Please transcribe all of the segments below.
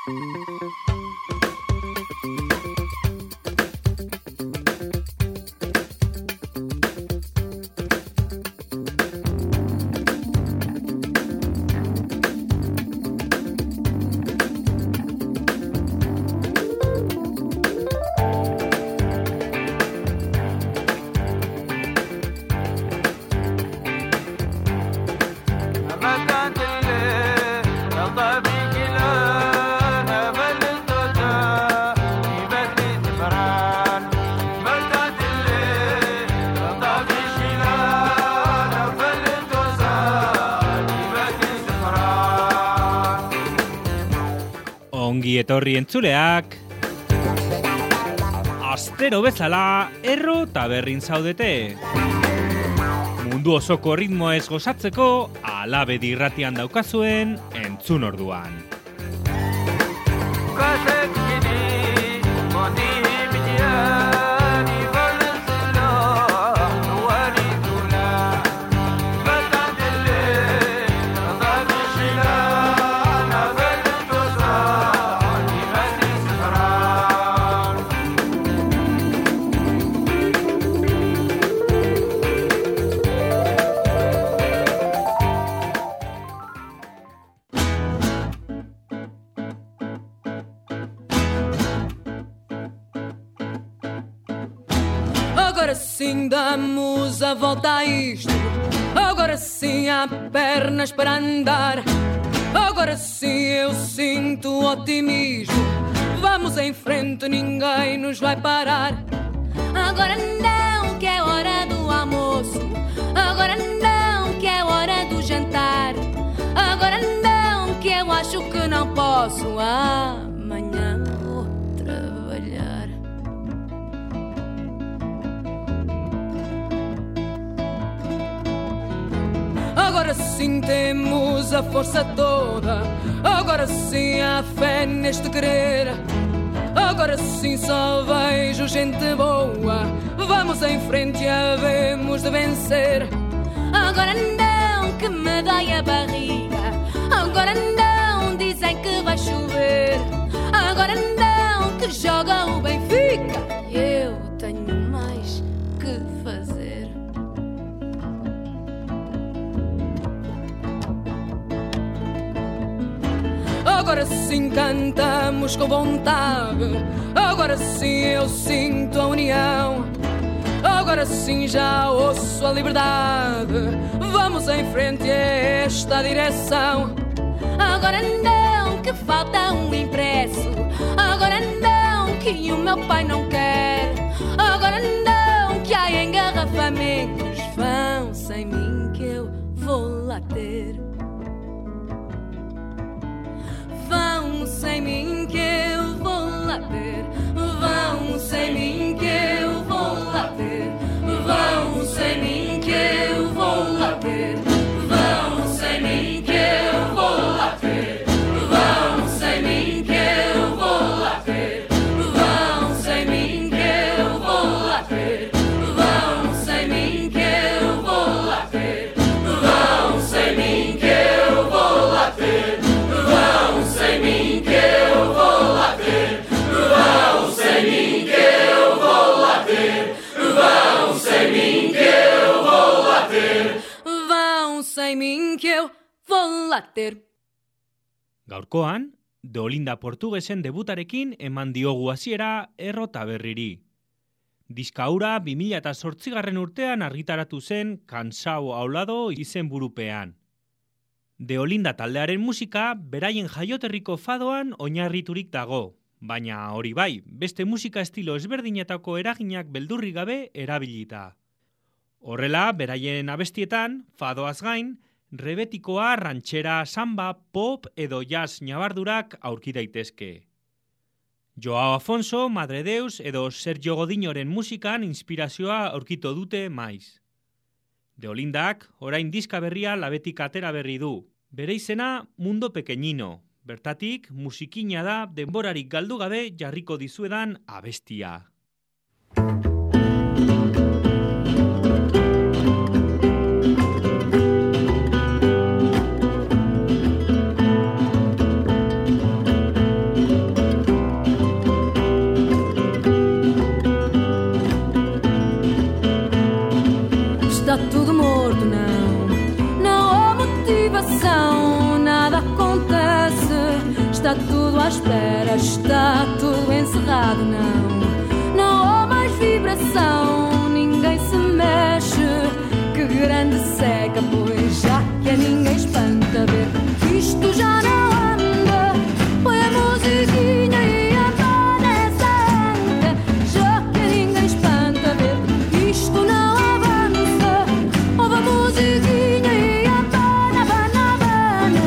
Ongi etorri entzuleak, astero bezala erro taberrin zaudete. Mundu osoko ritmoez gozatzeko Alabedi irratian daukazuen entzun orduan. Agora sim damos a volta a isto. Agora sim há pernas para andar. Agora sim eu sinto otimismo. Vamos em frente, ninguém nos vai parar. Agora não, que é hora do almoço. Agora não, que é hora do jantar. Agora não, que eu acho que não posso. Amanhã vou trabalhar. Agora sim temos a força toda. Agora sim há fé neste querer. Agora sim só vejo gente boa. Vamos em frente e havemos de vencer. Agora não, que me dói a barriga. Agora não, dizem que vai chover. Agora não, que joga o Benfica. Eu tenho mais que fazer. Agora sim cantamos com vontade. Agora sim eu sinto a união. Agora sim já ouço a liberdade. Vamos em frente a esta direção. Agora não, que falta um impresso. Agora não, que o meu pai não quer. Agora não, que há engarrafamentos. Vão sem mim que eu vou lá ter. Vão sem mim que eu vou lá ter. Vão sem mim que eu vou lá ter. Vão sem mim que eu vou lá ter. Vão sem mim que eu vou lá ter. Vão sem mim que eu vou lá ter. Vão sem mim que eu vou lá ter. Vão sem mim que eu vou lá ter. Vão sem mim que eu vou lá ter. Vão sem mim que eu vou lá ter. Vão sem mim que eu vou lá ter. Vão sem mim que eu vou lá ter. Vão sem mim que eu vou lá ter. Gaurkoan, Deolinda portugesen debutarekin eman diogu hasiera erro taberriri. Diska hura 2008 urtean argitaratu zen Cansao Hablado izenburupean. Deolinda taldearen musika beraien jaioterriko fadoan oinarriturik dago, baina hori bai, beste musika estilo ezberdinetako eraginak beldurrik gabe erabilita. Horrela, beraien abestietan, fadoaz gain, rebetikoa, rantxera, samba, pop edo jazz nabardurak aurki daitezke. Joao Afonso, Madre Deus edo Sergio Godinoren musikan inspirazioa aurkito dute maiz. Deolindak orain diska berria labetik atera berri du. Bere izena Mundo Pequeñino. Bertatik musikina da denborarik galdu gabe jarriko dizuedan abestia. está tudo à espera, está tudo encerrado, não há mais vibração, ninguém se mexe, que grande seca, pois já que a ninguém espanta ver que isto já não anda, põe a musiquinha e abana essa anda, já que a ninguém espanta ver que isto não avança, ouve a musiquinha e abana, abana, abana.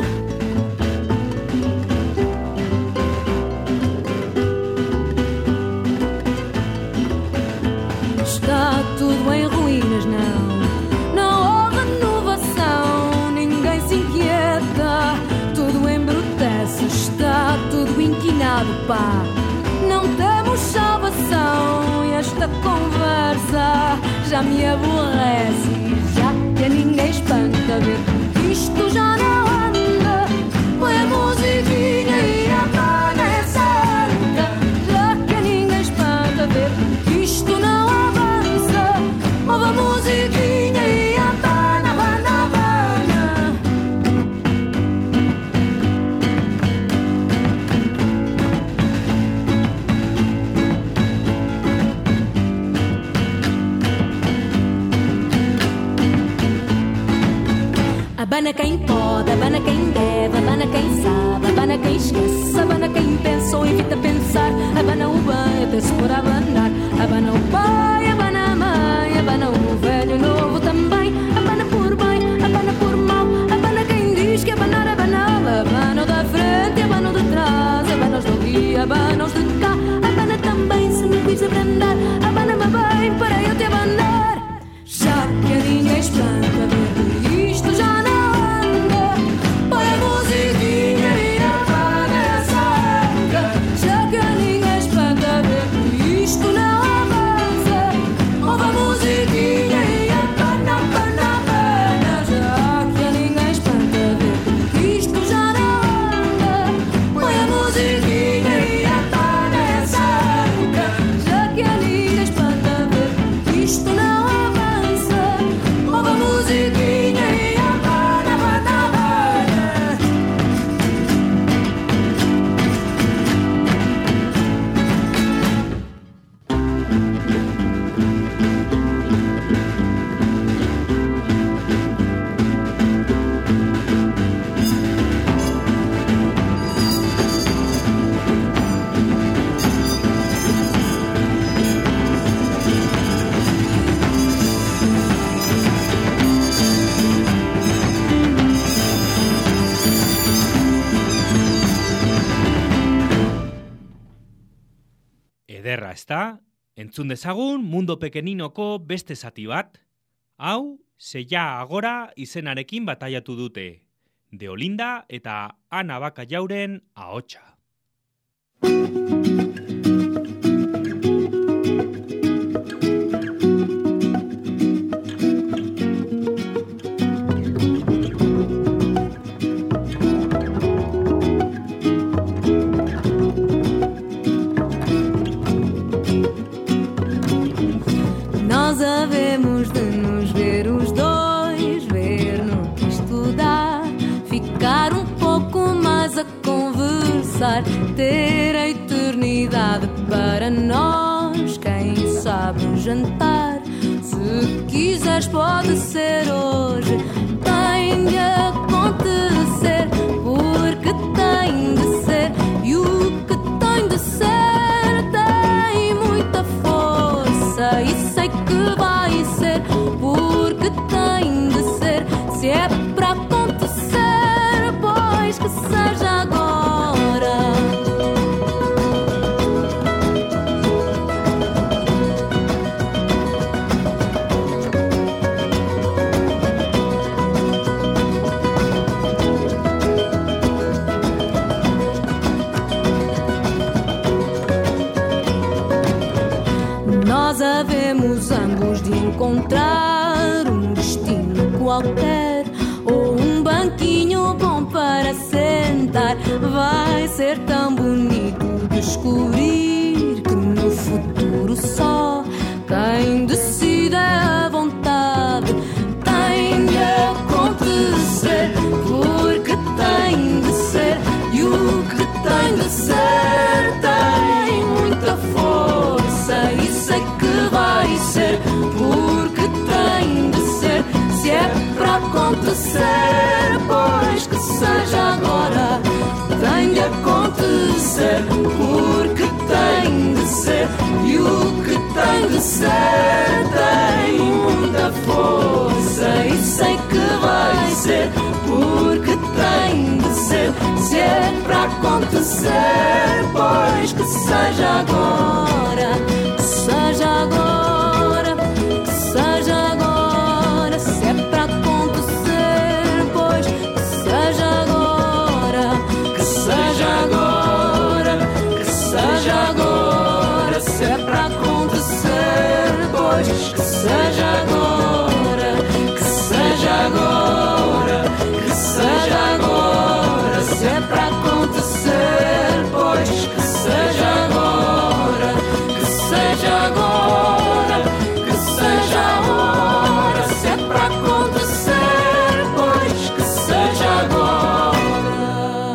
Está tudo em ruínas, não há renovação, ninguém se inquieta, tudo embrutece, está tudo inquinado, pá, não temos salvação, e esta conversa já me aborrece, já que a ninguém espanta ver que isto já não anda, põe a musiquinha e abana essa anda, já que a ninguém espanta ver que isto não avança, ouve a musiquinha e abana, abana, abana. Abana quem pode, abana quem deve, abana quem sabe, abana quem esquece, abana quem pensa ou evita pensar, abana o bem até se for a abanar, abana o pai, abana a mãe, abana o velho, o novo também, abana por bem, abana por mal, abana quem diz que abanar, abanava, abana o da frente, abana o de trás, abana os do dia, abana os de cá, abana também se me quis abrandar, abana-me bem para eu te abanar, já que a ninguém espanta ver isto já não anda, põe a musiquinha e abana essa anga, já que a ninguém espanta ver isto não avança, ouve a musiquinha e abana, abana, abana, já que a ninguém espanta ver isto já não anda, põe a musiquinha e abana essa anga, já que a ninguém espanta ver isto não avança, ouve a musiquinha e abana, abana, abana. Ederra, ezta? Entzun dezagun Mundo Pequeninoko beste zati bat. Hau, Seia Agora izenarekin bataiatu dute. De Olinda eta Ana Bakajauren ahotsa. Nós havemos de nos ver os dois, ver no que isto dá, ficar um pouco mais a conversar, ter a eternidade para nós, quem sabe um jantar. Se quiseres pode ser hoje, tem de acontecer, porque tem de ser, e o que tem de ser tem muita força, e sei que vai ser, porque tem de ser, se é para acontecer, pois que seja agora. Nós havemos ambos de encontrar um destino qualquer, ou um banquinho bom para sentar. Vai ser tão bonito descobrir que no futuro só quem decide à vontade tem de acontecer, porque tem de ser, e o de ser, porque tem de ser. E o que tem de ser tem muita força e sei que vai ser, porque tem de ser. Se é para acontecer, pois que seja agora, que seja agora, que seja agora. Se é para acontecer, pois que seja agora, que seja agora, que seja agora. Se é para acontecer, pois que seja agora, que seja agora, que seja agora. Se é para acontecer, pois que seja agora, que seja agora, que seja agora. Se é para acontecer, pois que seja agora.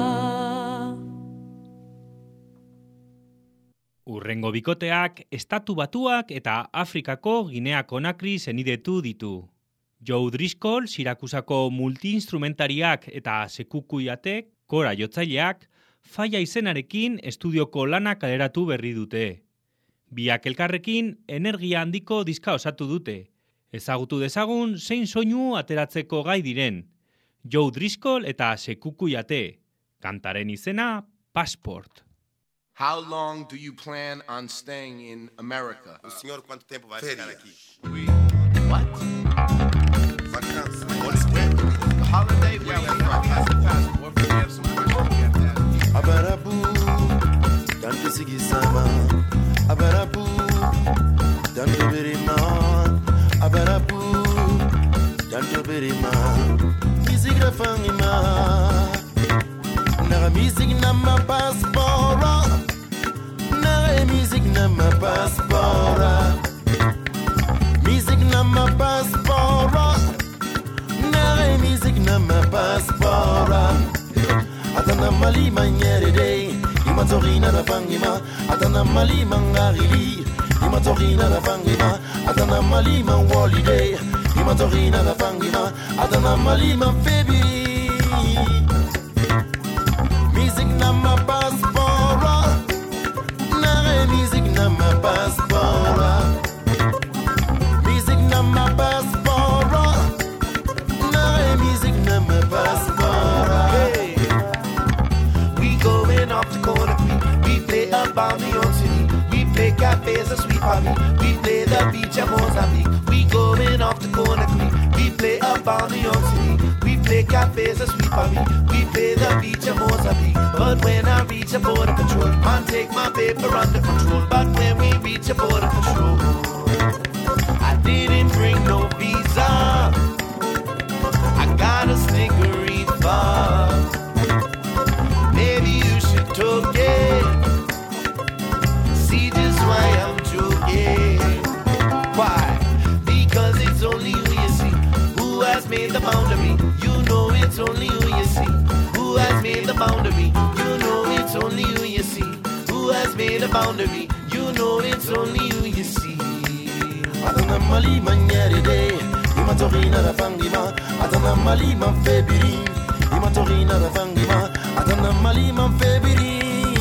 Urrengo bikoteak Estatu Batuak eta Afrikako Ginea Konakri senidetu ditu. Joe Driscoll, Sirakusako multiinstrumentariak eta Sekukuyatek, kora jotzaileak, Faia izenarekin estudioko lana kaleratu berri dute. Biak elkarrekin energia handiko diska osatu dute. Ezagutu dezagun zein soinu ateratzeko gai diren. Joe Driscoll eta Sekukuyate. Kantaren izena, Passport. How long do you plan on staying in America? O senhor quanto tempo vai ficar aqui? What? Vacança. Holiday? Where we Abarabu, tanto sigisama. Abarabu, tanto berima. Abarabu, tanto berima. Music da fangima. Nara music na ma passport. Nara music na ma passport. Music na ma passport. Nara music na ma passport. Atana mali manyere day, imatorina na fangima. Atana mali mangarili, imatorina na fangima. Atana mali man holiday, imatorina na fangima. Atana mali man febi. Music na ma passport, nare music na ma passport. Music na ma passport, nare music na ma passport. Hey. Going off the corner, we play up on the old city. We play cafes and sweet party. We play the beach at Mozambique. We going off the corner, we play up on the old city. We play cafes and sweet party. We play the beach at Mozambique. But when I reach a border control, man take my paper under control. But when we reach a border control, I didn't bring no visa. I got a sticker refund. Maybe you should talk it. See just why I'm joking. Why? Because it's only who you see who has made the boundary. You know it's only who you see who has made the boundary. You know it's only who you see who has made the boundary. You know it's only who you see. Atana mali manyere day, imatorina na fangima. Atana mali man febiri, imatorina na fangima. Atana mali man febiri.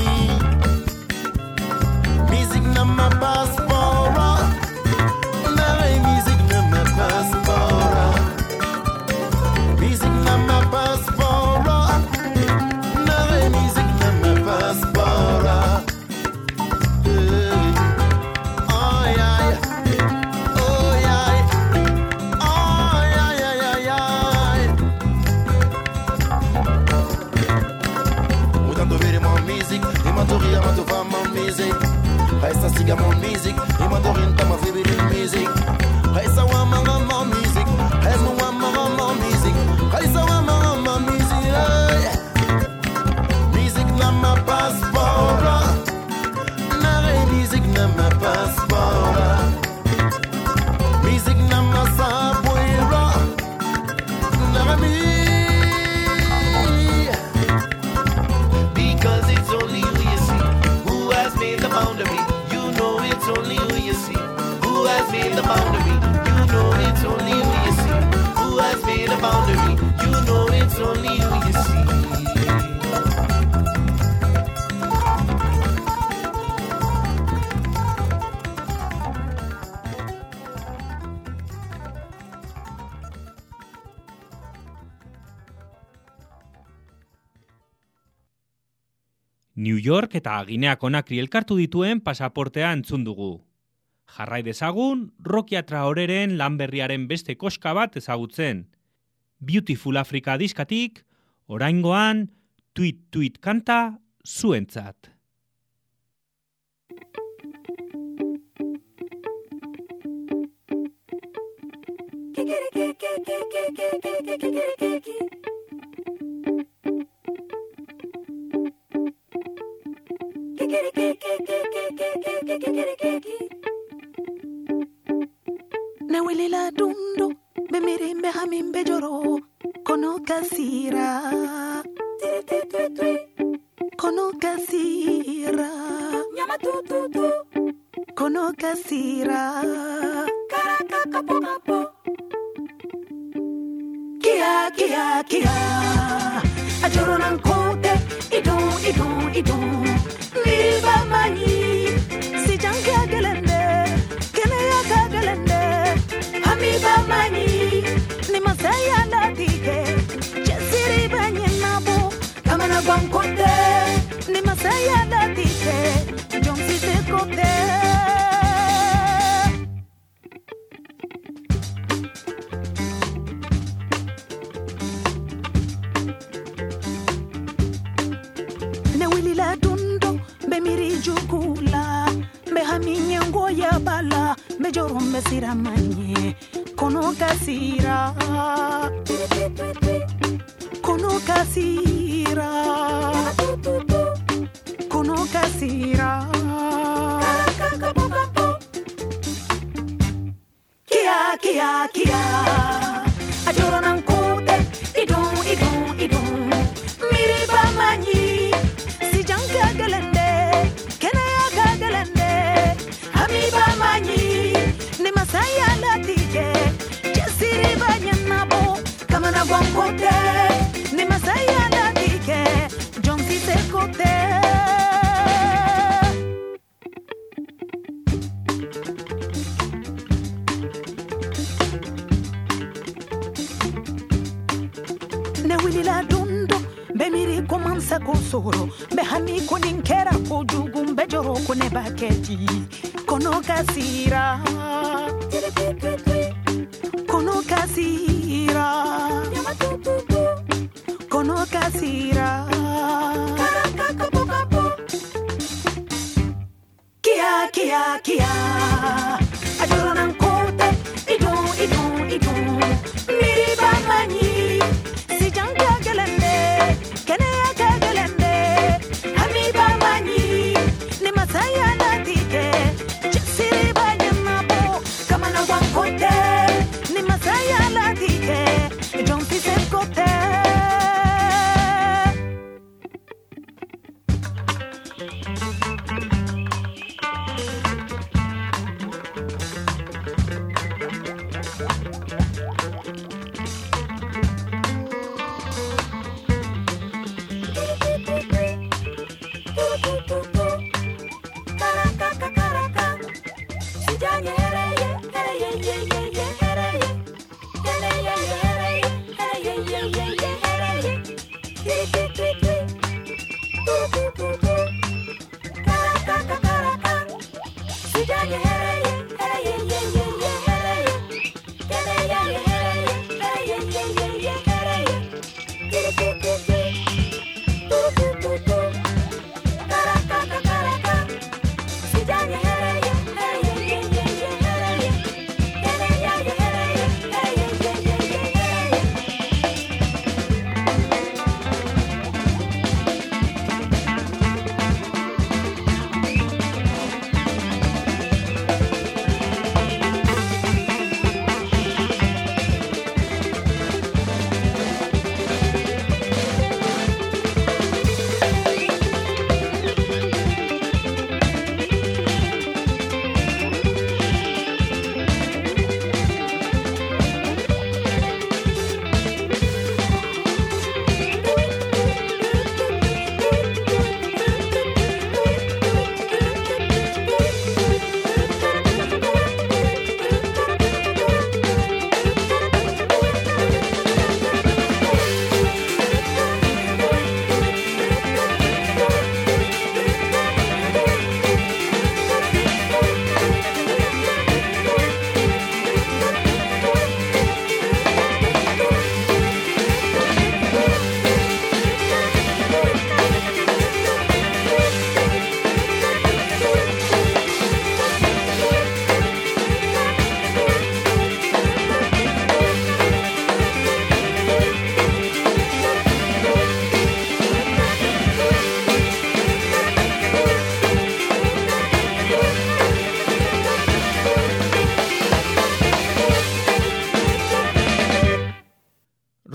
Music na ma passport, nare music na ma passport. Music na ma passport, nare music na ma passport. Oh yeah, oh yeah, oh yeah. Mudando vere mon music, imatori amato fa mon music. Resta siga mon music, imatori nta ma febiri music. Resta wa mon music, resta wa mon music. Resta wa mon music. Music na ma passport, nare music na ma passport. Music na ma subway, nare me. Because it's only who you see who has made the boundary. You know it's only who you see who has made the boundary. You know it's only who you see who has made the boundary. You know it's only who you see. New York eta Ginea Konakri elkartu dituen pasaportea entzun dugu. Jarrai dezagun, Rokia Traoreren lan berriaren beste koska bat ezagutzen. Beautiful Africa diskatik, oraingoan, Tweet kanta zuentzat. Na welila dundo be mirimbe hamimbe joro kono kasira nyama tu kono kasira karaka kapo kia ajoro nan kote idon milba mani si janga gelende kene ya gelende amiba mani ni masaya la dike jesiri banyina bo kama na bankote ni masaya la dike jonsi se kote bala me jorombe siramanye kono kasira kia ajoro nan kote idon miriba manyi si janka galende kena ya galende amiba manyi ni masaya la tike jesiri banyana bo kama na bonkote ni masaya la tike jonsi se kote ne wilila dundo be miri komansa kosoro be hani koninkera kojugum be joro kone baketi kono kasira kia ajoro nan kote idon miriba manyi si janga gelende kene ya gelende amiba manyi ni masaya la dike jesiri banyana bo kama na wankote ni masaya la dike jonsi se kote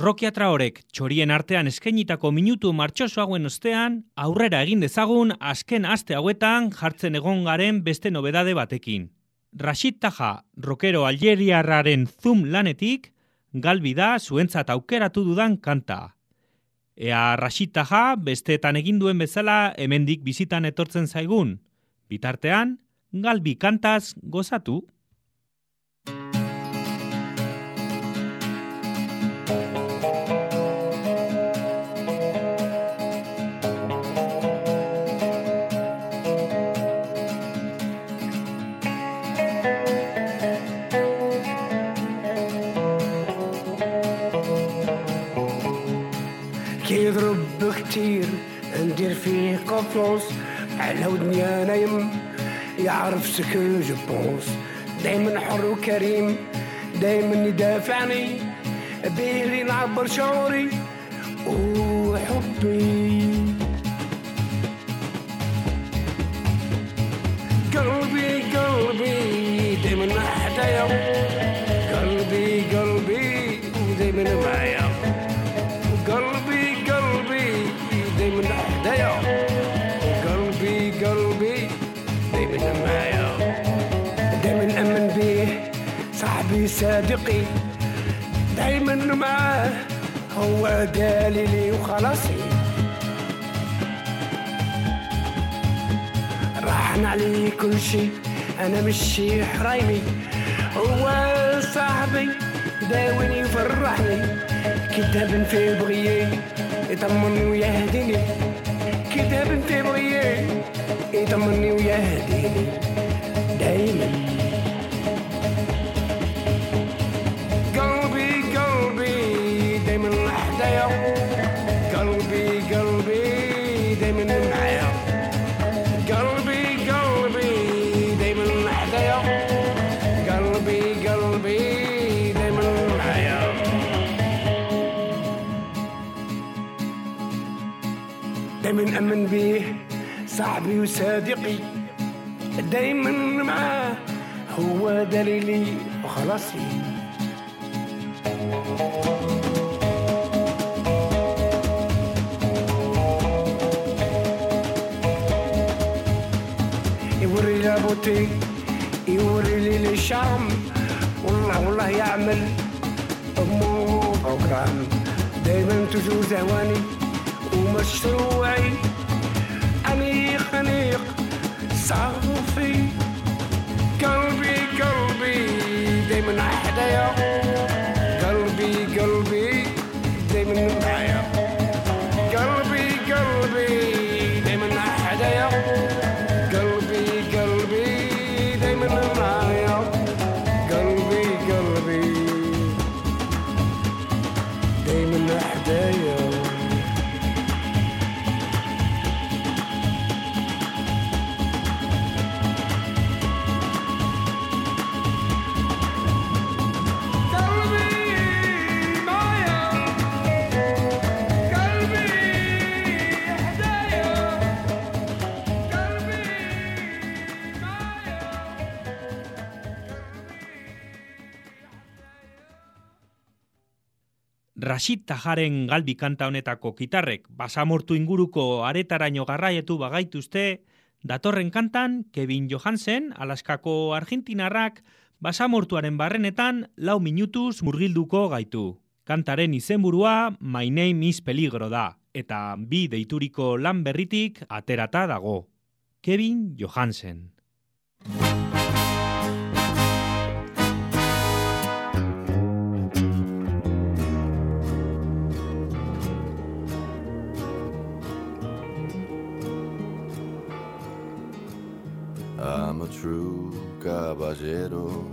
Rokia Traorek txorien artean eskainitako minutu martxoso hauen ostean, aurrera egin dezagun azken aste hauetan jartzen egon garen beste nobedade batekin. Rashid Taha, rockero algeriarraren Zoom lanetik, Galbi da zuentzat aukeratu dudan kanta. Ea Rashid Taha besteetan egin duen bezala hemendik bizitan etortzen zaigun. Bitartean, Galbi kantaz gozatu. يضرب كتير ندير فيه قفص على ودني نايم يعرف سكو جبونس دايما حر وكريم دايما يدافعني بيه نعبر شعوري وحبي قلبي قلبي دايما حدايا قلبي قلبي ودايما معايا قلبي دايما حدايا قلبي قلبي دايما معايا دايما أمن بيه صاحبي صادقي دايما معاه هو دليلي وخلاصي راحن علي كل شي أنا مشي حرايمي هو صاحبي داوني وفرحني كتاب في بغيي يطمني ويهديني كتاب في بغيي يطمني ويهديني دايما قلبي قلبي دايما حدايا قلبي قلبي دايما معايا قلبي قلبي دايما حدايا قلبي قلبي دايما معايا دايما أمن بيه صاحبي وصديقي دايما معاه هو دليلي وخلاصي يوري لابوتي يوري لي الشام والله يعمل أمو بروجرام دايما تجو زواني ومشروعي أنيق أنيق صافي قلبي قلبي دايما حدايا قلبي قلبي دايما معايا قلبي قلبي دايما حدايا قلبي قلبي دايما معايا قلبي قلبي دايما حدايا Rashid Taharen Galbi kanta honetako gitarrek basamortu inguruko aretaraino garraietu bagaituzte, datorren kantan Kevin Johansen, Alaskako argentinarrak, basamortuaren barrenetan 4 minutuz murgilduko gaitu. Kantaren izenburua My Name is Peligro da, eta bi deituriko lan berritik aterata dago. Kevin Johansen. I'm a true caballero,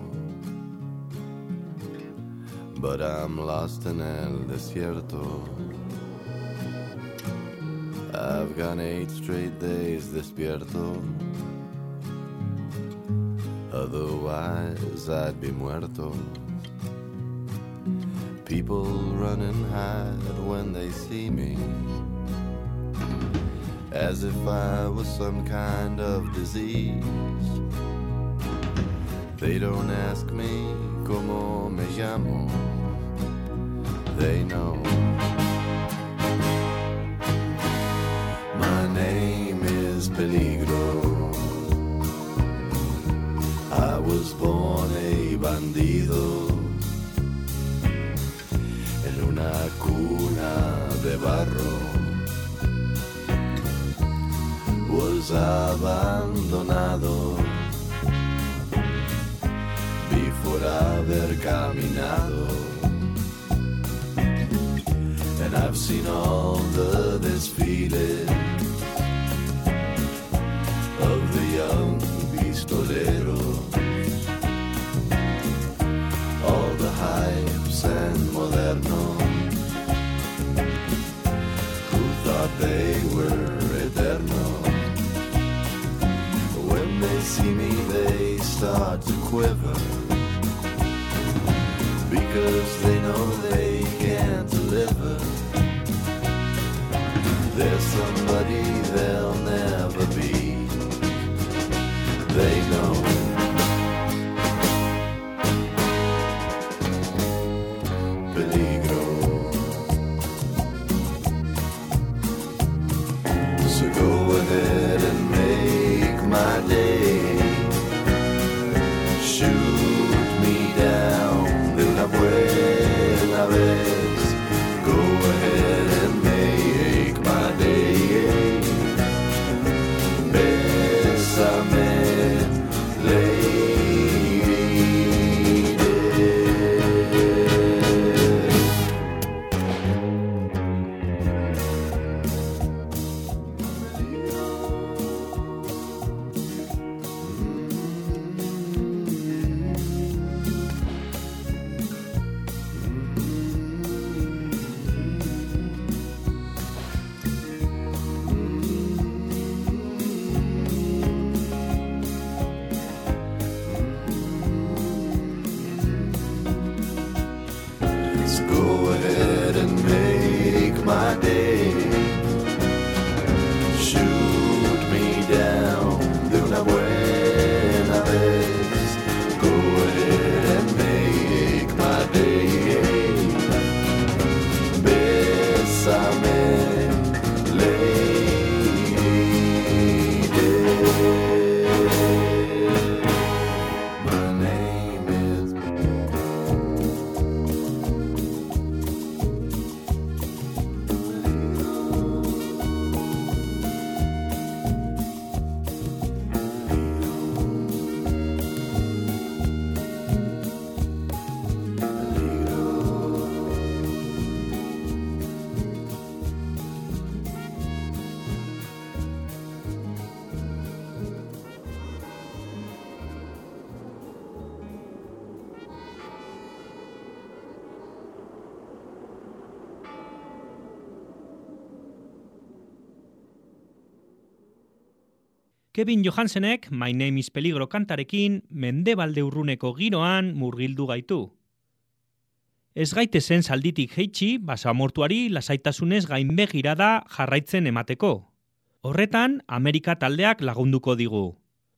but I'm lost in el desierto. I've gone 8 straight days despierto, otherwise I'd be muerto. People run and hide when they see me, as if I was some kind of disease. They don't ask me como me llamo, they know. My name is Peligro. I was born a bandido en una cuna de barro. Was abandonado por haber caminado, and I've seen all the desfile of the young pistoleros, all the hypes and modernos who thought they were eternal. When they see me they start to quiver, because they know they can't deliver. There's somebody they'll never be. They know. Peligro. So go ahead and make my day. Shoot me down de una buena vez. Go ahead and make my day. Bésame, lady. Kevin Johansenek My Name is Peligro kantarekin mendebalde urruneko giroan murgildu gaitu. Ez gaitezen zalditik jeitsi, basamortuari lasaitasunez gainbegira da jarraitzen emateko. Horretan, Amerika taldeak lagunduko digu.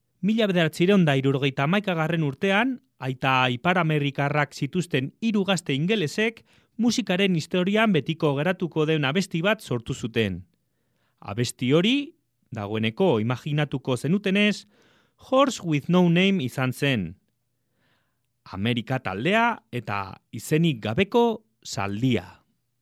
1971 urtean, aita Ipar-Amerikarrak zituzten 3 gazte ingelesek musikaren historian betiko geratuko den abesti bat sortu zuten. Abesti hori, dagoeneko imaginatuko zenutenez, Horse with No Name izan zen. Amerika taldea eta izenik gabeko zaldia.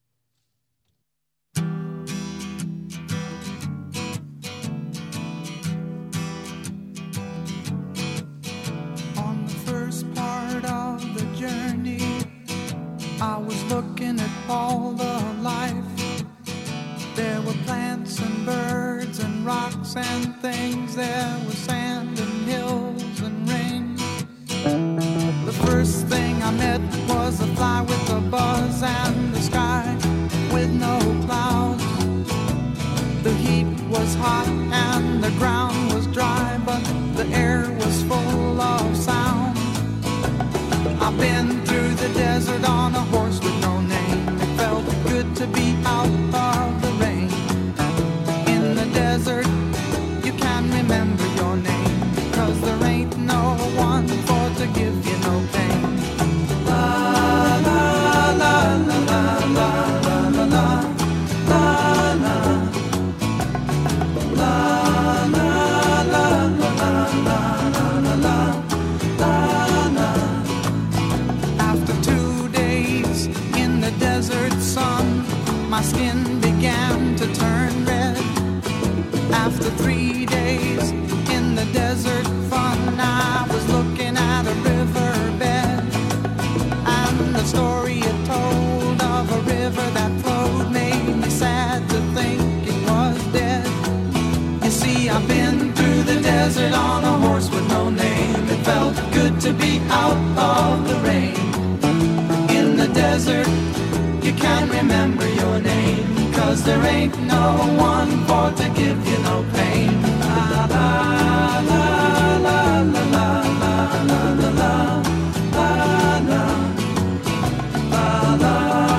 On the first part of the journey, I was looking at all the life. There were plants and birds and rocks and things. There was sand and hills and rain. The first thing I met was a fly with a buzz and the sky with no clouds. The heat was hot and the ground was dry, but the air was full of sound. I've been through the desert on a horse with no name. It felt good to be out of the rain. In the desert, you can remember your name. desert on a horse with no name. It felt good to be out of the rain. In the desert, you can't remember your name, 'cause there ain't no one for to give you no pain. La la la la la la la la la la la la la la.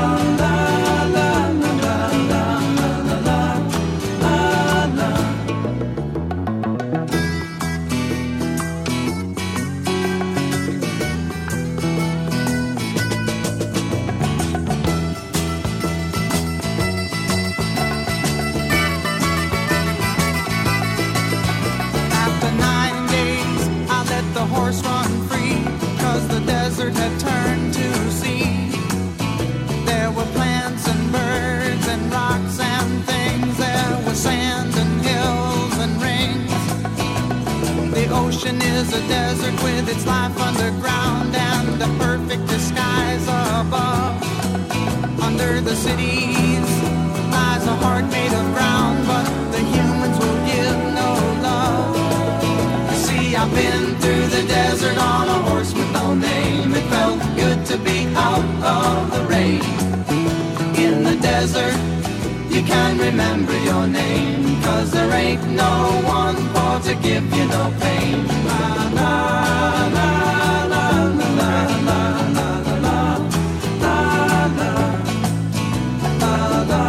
Had turned to sea. There were plants and birds and rocks and things. There was sand and hills and rings. The ocean is a desert with its life underground and a perfect disguise above. Under the cities lies a heart made of ground, but the humans will give no love. You see, I've been through the desert on a horse with no name. It felt good to be out of the rain. In the desert, you can't remember your name, 'cause there ain't no one for to give you no pain. La la la la la la la la la la la la la.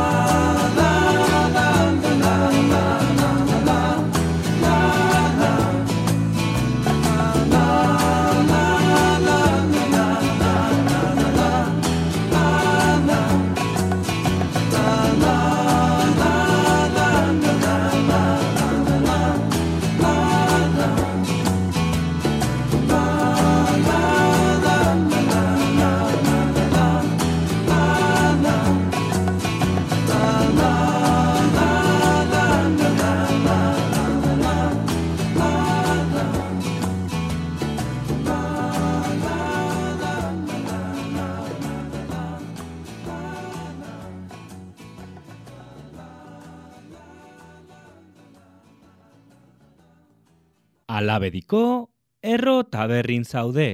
Alabediko erro taberrin zaude.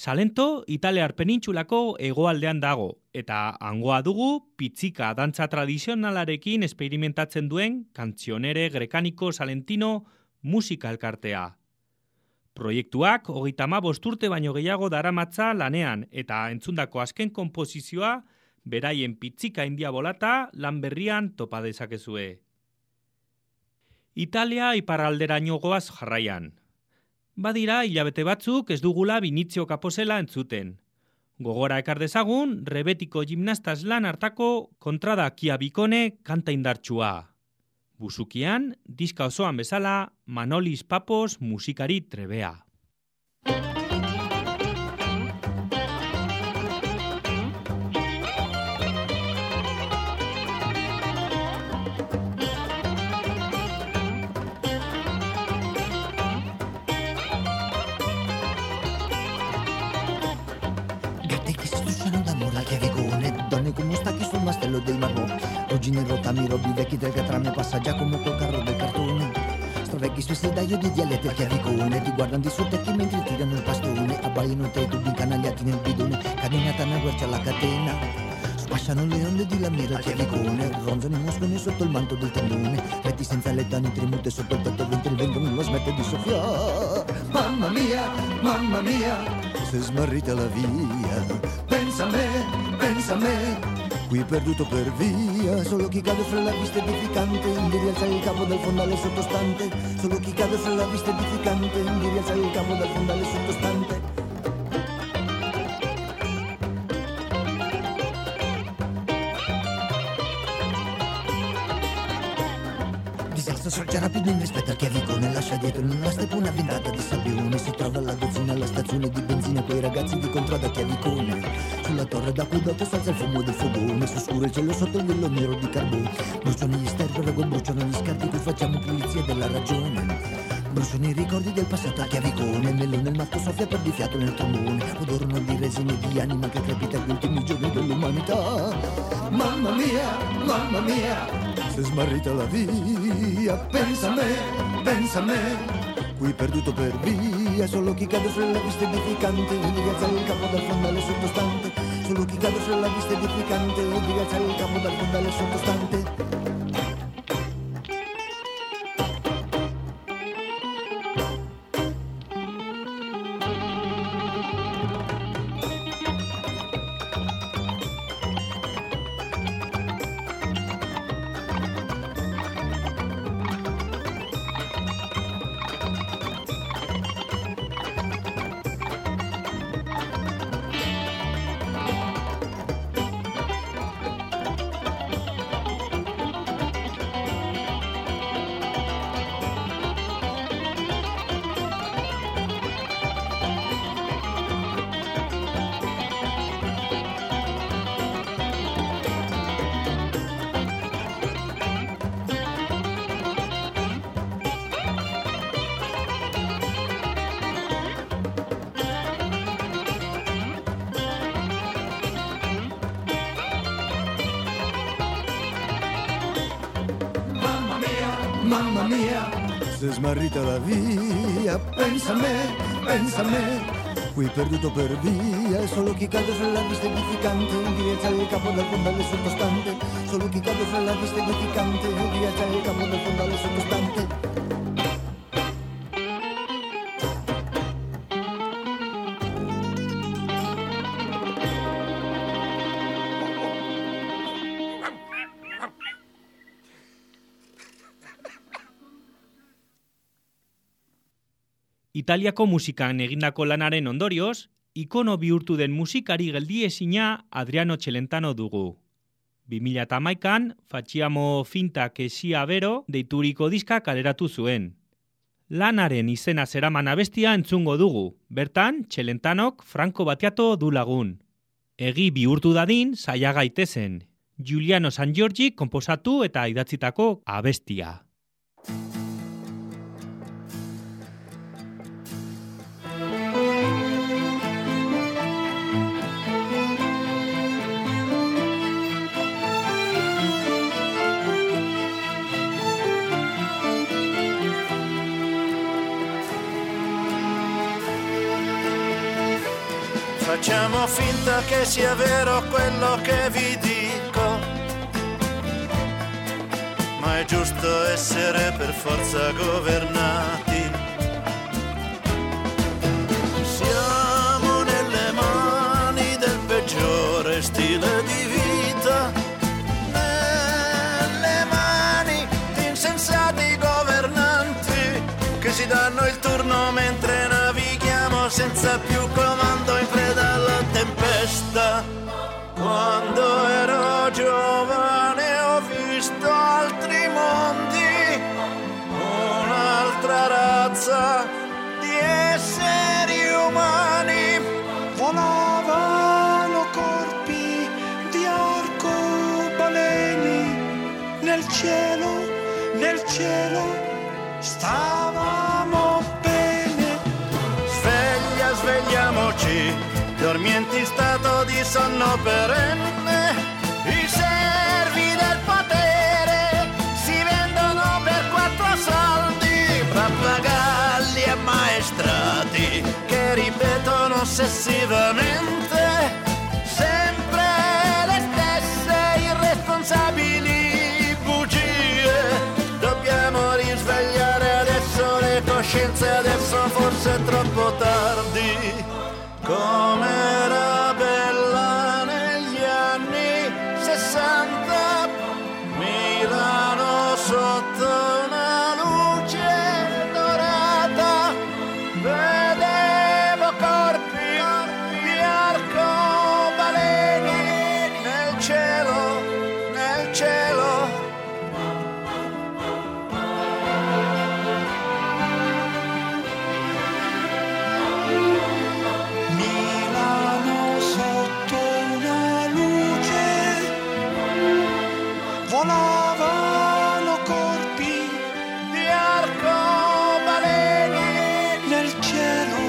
Salento Italiar penintsulako hegoaldean dago, eta hangoa dugu pitzika dantza tradizionalarekin esperimentatzen duen Canzionere Grecaniko Salentino musika elkartea. Proiektuak 35 urte baino gehiago daramatza lanean, eta entzundako azken konposizioa beraien pitzika india bolata lan berrian topa dezakezue. Italia iparralderaino goaz jarraian. Badira hilabete batzuk ez dugula Vinizio Caposela entzuten. Gogora ekar dezagun rebetiko gimnastas lan hartako kontrada Kia Bikone kanta indartsua. Busukian, diska osoan bezala, Manolis Papos musikari trebea. Donne come stacchi sul mastello del marmo, ruggine rotami, robi vecchi del catrame, passa Giacomo col carro del cartone. Stravecchi sui sedaio di dialetto e chiavicone, ti guardano di sul tecchi mentre tirano il bastone, abbaiano tra i tubi incanagliati nel bidone, camminata una guercia alla catena. Spasciano le onde di lamiera al chiavicone, ronzano i muscoli sotto il manto del tendone, letti senza letani, tremute sotto il petto, mentre il vento non lo smette di soffiare. Mamma mia, si è smarrita la via. Pensa a me, qui perduto per via. Solo chi cade fra la vista edificante, di rialzare il capo dal fondale sottostante. Solo chi cade fra la vista edificante, di rialzare il capo dal fondale sottostante. Sorge rapido in rispetto al chiavicone, lascia dietro in una stepa una ventata di sabbione. Si trova alla dozzina alla stazione di benzina, quei ragazzi di contrada chiavicone. Sulla torre d'acquedotto salza il fumo del fogone, su scuro il cielo sotto il velo nero di carbone. Bruciano gli sterperago, bruciano gli scarti, qui facciamo pulizia della ragione. Bruciano i ricordi del passato al chiavicone, nel matto soffia per di fiato nel trombone. Odorano di resine di anima che crepita gli ultimi giorni dell'umanità. Mamma mia, si è smarrita la via. Pensa a me, qui perduto per via. Solo chi cade fra la vista edificante, di rialzare il capo dal fondale sottostante. Solo chi cade fra la vista edificante, di rialzare il capo dal fondale sottostante. Mamma mia, si è smarrita la via. Pensa a me, qui perduto per via. Solo chi cade fra la vista edificante, di rialzare il capo dal fondale sottostante. Solo chi cade fra la vista edificante, di rialzare il capo dal fondale sottostante. Italiako musikan egindako lanaren ondorioz, ikono bihurtu den musikari geldiezina Adriano Celentano dugu. 2011an, Facciamo finta che sia vero deituriko diska kaleratu zuen. Lanaren izena zeraman abestia entzungo dugu, bertan Celentanok Franco Battiato du lagun. Egi bihurtu dadin saia gaitezen, Giuliano San Giorgi konposatu eta idatzitako abestia. facciamo finta che sia vero quello che vi dico, ma è giusto essere per forza governati. Siamo nelle mani del peggiore stile di vita, nelle mani di insensati governanti che si danno il turno mentre navighiamo senza più comando in preda alla tempesta. Quando ero giovane ho visto altri mondi, un'altra razza di esseri umani. Volavano corpi di arcobaleni nel cielo stavamo bene. Sveglia, svegliamoci, dormienti in stato di sonno perenne. I servi del potere si vendono per 4 soldi, pappagalli ammaestrati che ripetono ossessivamente sempre le stesse irresponsabili bugie. Dobbiamo risvegliare adesso le coscienze, adesso forse è troppo tardi. Com'era bella negli anni 60, Milano sotto una luce dorata, vedevo corpi di arcobaleni nel cielo, nel cielo. Volavano corpi di arcobaleni nel cielo.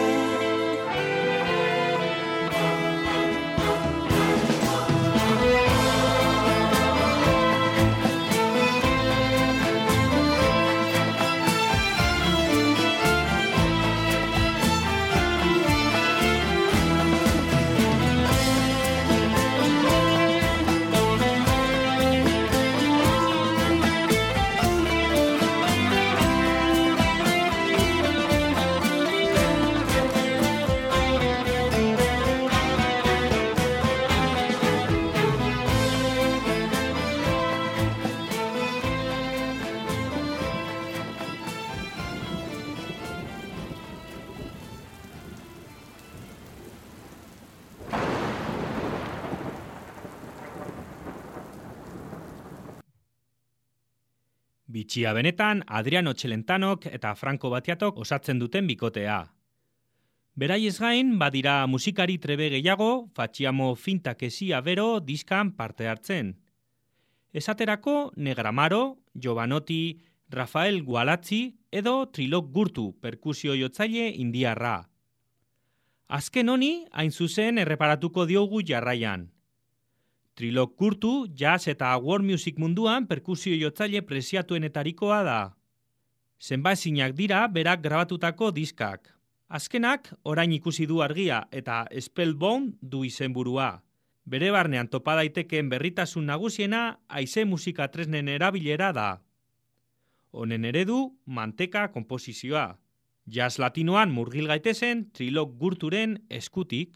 Bitxia benetan, Adriano Txelentanok eta Franco Battiatok osatzen duten bikotea. Beraiez gain, badira musikari trebe gehiago, Facciamo finta que sia vero diskan parte hartzen. Esaterako, Negramaro, Giovanotti, Rafael Gualazzi edo Trilok Gurtu perkusio jotzaile indiarra. Azken honi, hain zuzen erreparatuko diogu jarraian. Trilok Gurtu, jazz eta world music munduan perkusio jotzaile preziatuenetarikoa da. Zenbaezinak dira berak grabatutako diskak. Azkenak, orain ikusi du argia eta Spellbound du izenburua. Bere barnean topa daitekeen berritasun nagusiena haize musika tresnen erabilera da. Honen eredu, manteka konposizioa. Jazz latinoan murgil gaitezen Trilok Gurturen eskutik.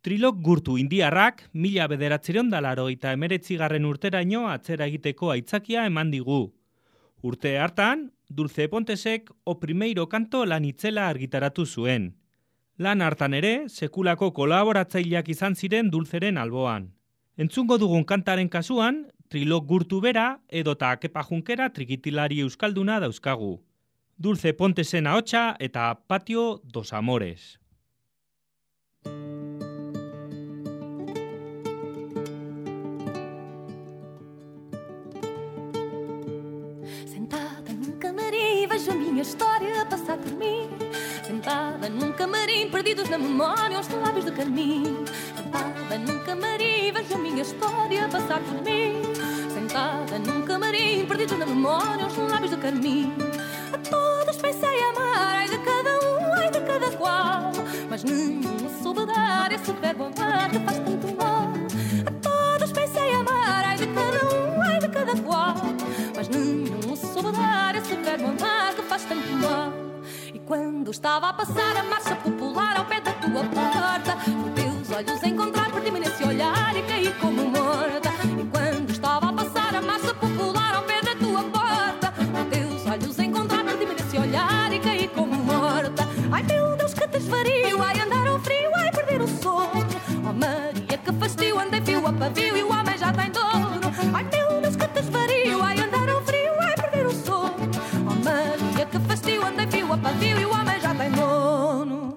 Trilok Gurtu indiarrak 1989 urteraino atzera egiteko aitzakia eman digu. Urte hartan, Dulce Pontesek O Primeiro Canto lan itzela argitaratu zuen. Lan hartan ere, sekulako kolaboratzaileak izan ziren Dulceren alboan. Entzungo dugun kantaren kasuan, Trilok Gurtu bera edota Kepa Junkera trikitilari euskalduna dauzkagu. Dulce Pontesen ahotsa eta Patio dos Amores. Sentada num camarim, vejo a minha história passar por mim. Sentada num camarim, perdidos na memória, os lábios de carmim. Sentada num camarim, vejo a minha história passar por mim. Sentada num camarim, perdidos na memória, os lábios de carmim. A todos pensei amar, ai de cada um, ai de cada qual. Mas nenhum soube dar esse verbo amar que faz tanto mal. A todos pensei amar, ai de cada um, ai de cada qual. Mas nenhum soube dar esse verbo amar que faz tanto mal. E quando estava a passar a marcha popular ao pé da tua porta, os teus olhos encontrar, perdi-me nesse olhar e caí como morta. E quando estava a passar a marcha popular ao pé da tua porta, os teus olhos encontrar, perdi-me nesse olhar e caí como morta. Ai meu Deus que desvario, ai andar ao frio, ai perder o sono. Oh Maria que fastio, andei fio a pavio e o homem já tem dono. Ai meu Deus que desvario, ai andar ao frio, ai perder o sono. Oh Maria que fastio, andei fio a pavio e o homem já tem dono.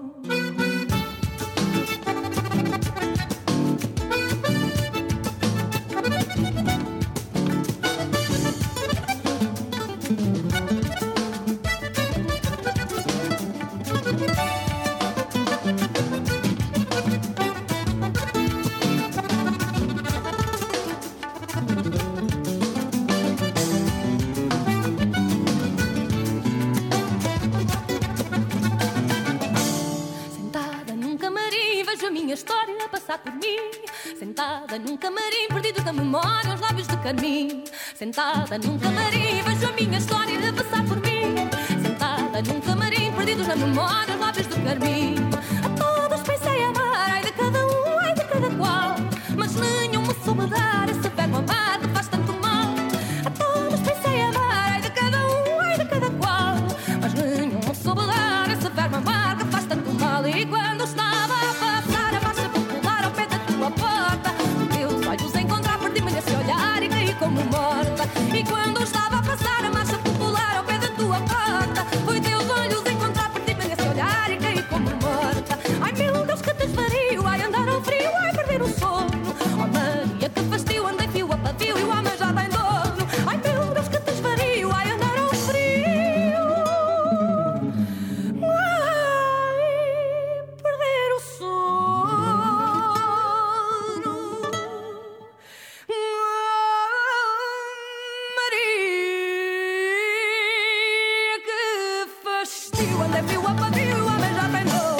Por mim, sentada num camarim, perdidos na memória, os lábios de carmim. Sentada num camarim, vejo a minha história a passar por mim. Sentada num camarim, perdidos na memória, os lábios de carmim. A todos pensei amar, ai de cada um, ai de cada qual. Mas nenhum me soube dar esse verbo amar que faz tanto mal. A todos pensei amar, ai de cada um, ai de cada qual. Mas nenhum me soube dar esse verbo amar que faz tanto mal. E quando estava a passar a marcha popular ao pé da tua porta, teus olhos encontrar, perdi-me nesse olhar e caí como morta. E quando estava a passar a marcha popular ao pé da tua porta, foi teus olhos encontrar, perdi-me nesse olhar e caí como morta. Ai meu Deus que desvario, ai andar ao frio, ai perder o sono. Oh Maria que fastio, andei fio a pavio e o homem já tem dono. Ai meu Deus que desvario, ai andar ao frio, ai perder o sono. Maria que fastio, andei fio a pavio e o homem já tem dono.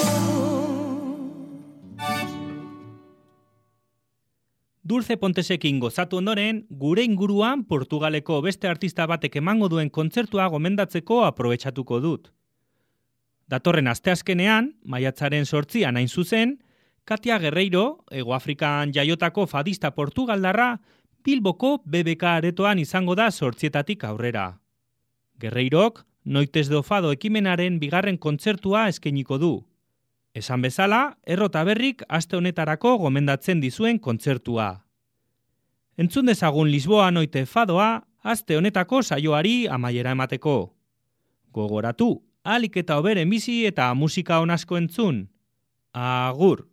Dulce Pontesekin gozatu ondoren, gure inguruan Portugaleko beste artista batek emango duen kontzertua gomendatzeko aprobetxatuko dut. Datorren asteazkenean, maiatzaren 8an hain zuzen, Katia Guerreiro, Hego Afrikan jaiotako fadista portugaldarra, Bilboko BBK aretoan izango da 8 aurrera. Guerreirok, Noites do Fado ekimenaren bigarren kontzertua eskainiko du. Esan bezala, Errota Berrik aste honetarako gomendatzen dizuen kontzertua. Entzun dezagun Lisboa Noite Fadoa, aste honetako saioari amaiera emateko. Gogoratu, ahalik eta hoberen bizi eta musika on asko entzun. Agur!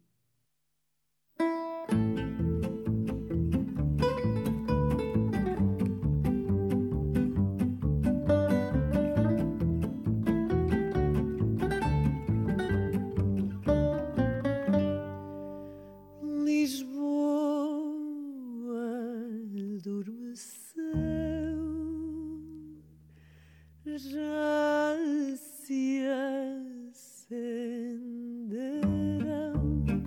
Já se acenderão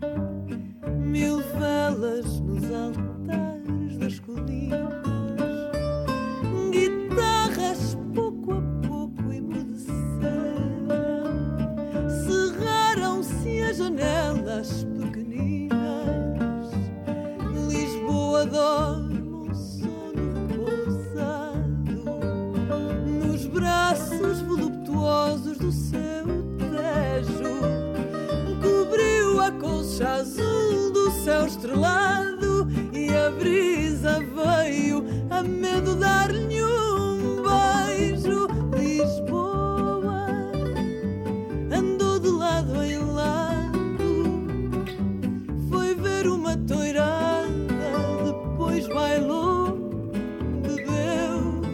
outro lado e a brisa veio a medo dar-lhe um beijo. Lisboa andou de lado em lado, foi ver uma toirada, depois bailou, bebeu.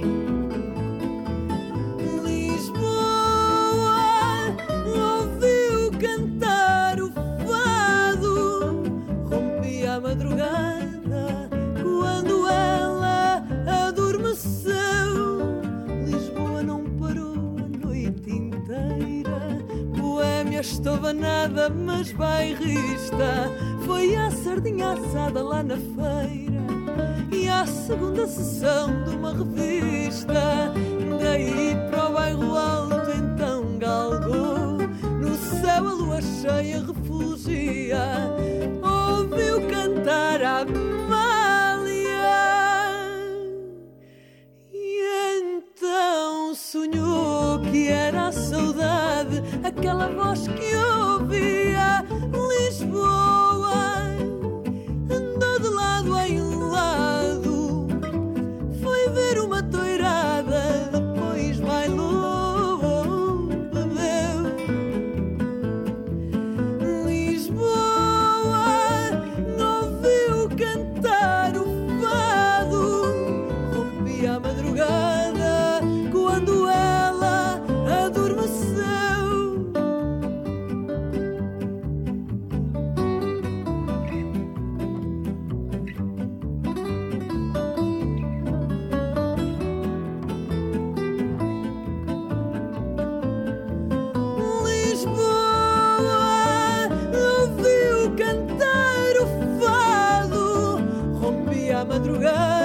Lisboa ouviu cantar o fado, rompia a madrugada quando ela adormeceu. Lisboa não parou a noite inteira, Boémia estabanada mas bairrista, foi à sardinha assada lá na feira e à segunda sessão de uma revista. Daí para o bairro alto então galgou, no céu a lua cheia refugia, ouviu cantar a Amália e então sonhou que era a saudade, aquela voz que ouvia. Lisboa andou de lado em lado, foi ver uma toirada, depois bailou, bebeu. Lisboa ouviu cantar o fado, rompia a madrugada quando ela adormeceu. Lisboa ouviu cantar o fado, rompia a madrugada